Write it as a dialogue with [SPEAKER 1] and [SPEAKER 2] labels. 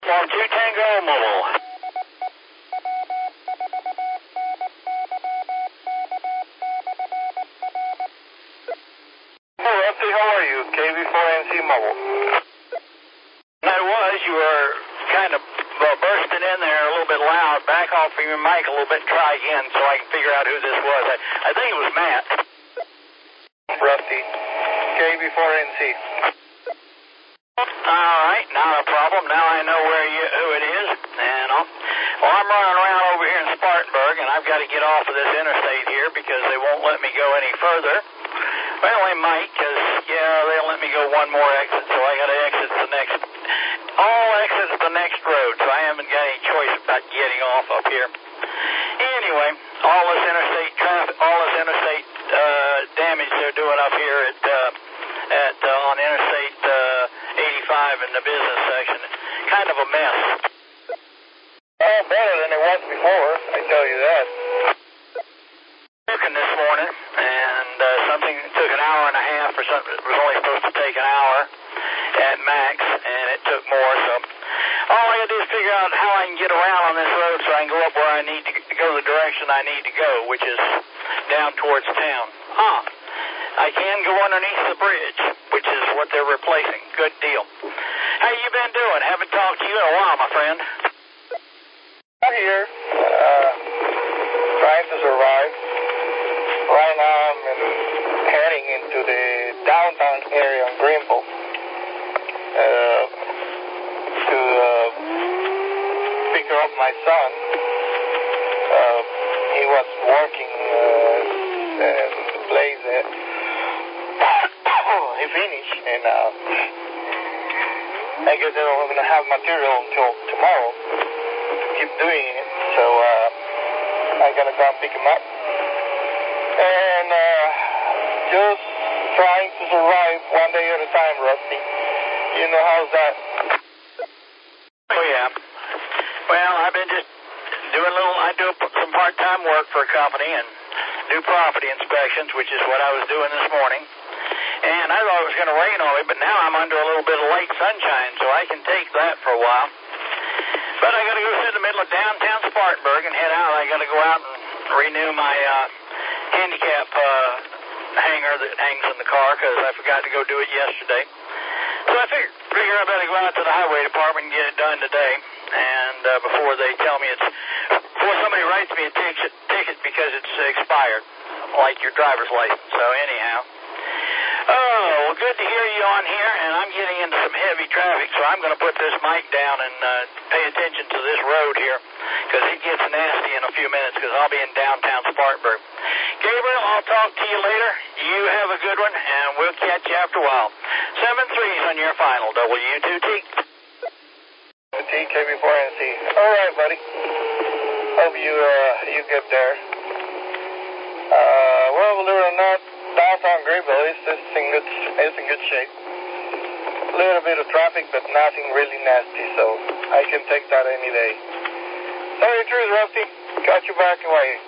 [SPEAKER 1] Form 2 Tango Mobile.
[SPEAKER 2] Hey, Rusty, how are you? KV4NC Mobile.
[SPEAKER 1] That was, you were kind of bursting in there a little bit loud. Back off from your mic a little bit and try again so I can figure out who this was. I think it was Matt.
[SPEAKER 2] Rusty, KV4NC.
[SPEAKER 1] All right, not a problem. Now I know who it is. And I'm running around over here in Spartanburg, and I've got to get off of this interstate here because they won't let me go any further. Well, they might, because, they'll let me go one more exit, so I got to exit all exits the next road, so I haven't got any choice about getting off up here. Anyway, all this interstate traffic, all this interstate damage they're doing up here on Interstate 85 in the business section, kind of a mess.
[SPEAKER 2] Oh, better than it was before, I tell you that.
[SPEAKER 1] Working this morning, and something took an hour and a half or something. It was only supposed to take an hour at max, and it took more. So all I got to do is figure out how I can get around on this road so I can go up where I need to go, the direction I need to go, which is down towards town. I can go underneath the bridge, which is what they're replacing. Good deal. How you been doing? Haven't talked to you in a while, my friend.
[SPEAKER 2] I'm here, trying to survive. Right now I'm heading into the downtown area of Greenville to pick up my son. He was working in the place that he finished, and I guess they're not going to have material until tomorrow to keep doing it, so I gotta go and pick him up. And just trying to survive one day at a time, Rusty. You know how's that?
[SPEAKER 1] Oh, yeah. Well, I've been just doing I do some part-time work for a company and do property inspections, which is what I was doing this morning. And I thought it was going to rain on me, but now I'm under a little bit of late sunshine, so I can take that for a while. But I got to go through the middle of downtown Spartanburg and head out. I got to go out and renew my handicap hanger that hangs in the car because I forgot to go do it yesterday. So I figure I better go out to the highway department and get it done today. And before they tell me before somebody writes me a ticket because it's expired, like your driver's license. So anyhow. Oh, well, good to hear you on here, and I'm getting into some heavy traffic, so I'm going to put this mic down and pay attention to this road here, because it gets nasty in a few minutes, because I'll be in downtown Spartanburg. Gabriel, I'll talk to you later. You have a good one, and we'll catch you after a while. 7-3s on your final, W2T.
[SPEAKER 2] TKB4NC. All right, buddy. Hope you get there. Well, believe it or not, downtown Greenville is in good shape. A little bit of traffic, but nothing really nasty, so I can take that any day. Tell you the truth, Rusty. Got you back away.